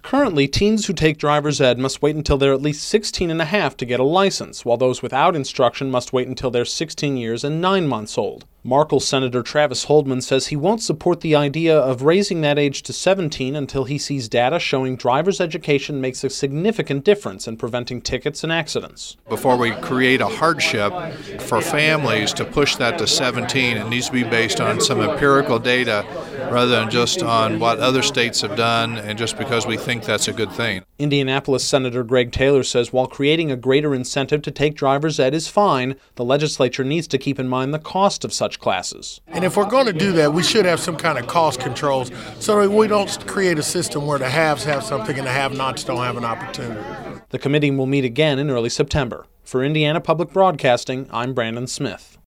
Currently, teens who take driver's ed must wait until they're at least 16 and a half to get a license, while those without instruction must wait until they're 16 years and 9 months old. Markle Senator Travis Holdman says he won't support the idea of raising that age to 17 until he sees data showing driver's education makes a significant difference in preventing tickets and accidents. Before we create a hardship for families to push that to 17, it needs to be based on some empirical data rather than just on what other states have done and just because we think that's a good thing. Indianapolis Senator Greg Taylor says while creating a greater incentive to take driver's ed is fine, the legislature needs to keep in mind the cost of such classes. And if we're going to do that, we should have some kind of cost controls so that we don't create a system where the haves have something and the have-nots don't have an opportunity. The committee will meet again in early September. For Indiana Public Broadcasting, I'm Brandon Smith.